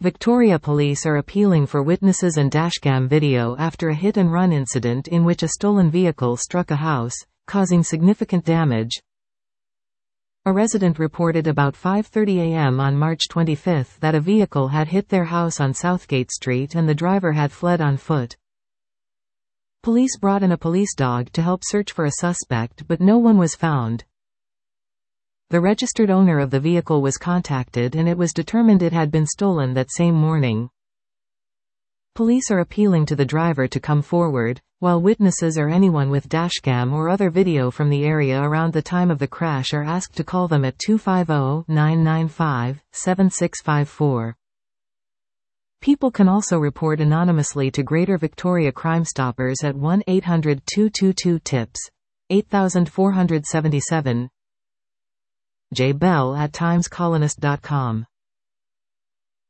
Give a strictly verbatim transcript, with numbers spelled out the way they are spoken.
Victoria Police are appealing for witnesses and dashcam video after a hit-and-run incident in which a stolen vehicle struck a house, causing significant damage. A resident reported about five thirty a m on March twenty-fifth that a vehicle had hit their house on Southgate Street and the driver had fled on foot. Police brought in a police dog to help search for a suspect, but no one was found. The registered owner of the vehicle was contacted and it was determined it had been stolen that same morning. Police are appealing to the driver to come forward, while witnesses or anyone with dashcam or other video from the area around the time of the crash are asked to call them at two five zero, nine nine five, seven six five four. People can also report anonymously to Greater Victoria Crime Stoppers at one eight hundred, two two two, TIPS, eight four seven seven. J Bell at times colonist dot com